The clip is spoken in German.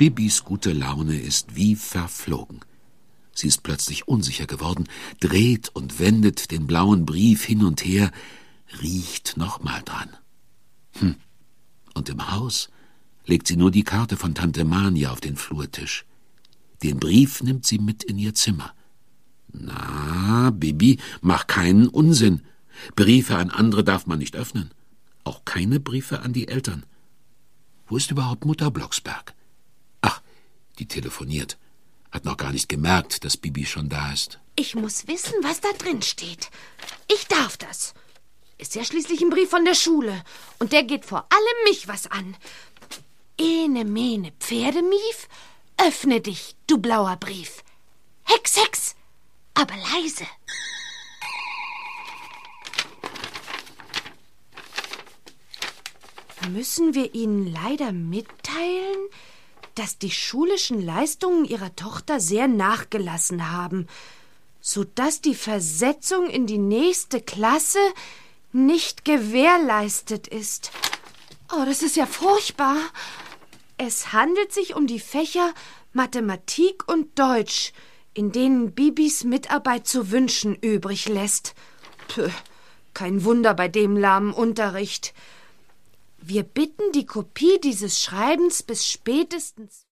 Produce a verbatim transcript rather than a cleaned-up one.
Bibis gute Laune ist wie verflogen. Sie ist plötzlich unsicher geworden, dreht und wendet den blauen Brief hin und her, riecht nochmal dran. Hm. Und im Haus legt sie nur die Karte von Tante Mania auf den Flurtisch. Den Brief nimmt sie mit in ihr Zimmer. Na, Bibi, mach keinen Unsinn. Briefe an andere darf man nicht öffnen. Auch keine Briefe an die Eltern. Wo ist überhaupt Mutter Blocksberg? Ach, die telefoniert. Hat noch gar nicht gemerkt, dass Bibi schon da ist. Ich muss wissen, was da drin steht. Ich darf das. Ist ja schließlich ein Brief von der Schule. Und der geht vor allem mich was an. Ene, mene, Pferdemief, öffne dich, du blauer Brief. Hex, Hex, aber leise. Müssen wir Ihnen leider mitteilen, dass die schulischen Leistungen Ihrer Tochter sehr nachgelassen haben, sodass die Versetzung in die nächste Klasse nicht gewährleistet ist. Oh, das ist ja furchtbar. Es handelt sich um die Fächer Mathematik und Deutsch, in denen Bibis Mitarbeit zu wünschen übrig lässt. Puh, kein Wunder bei dem lahmen Unterricht. Wir bitten die Kopie dieses Schreibens bis spätestens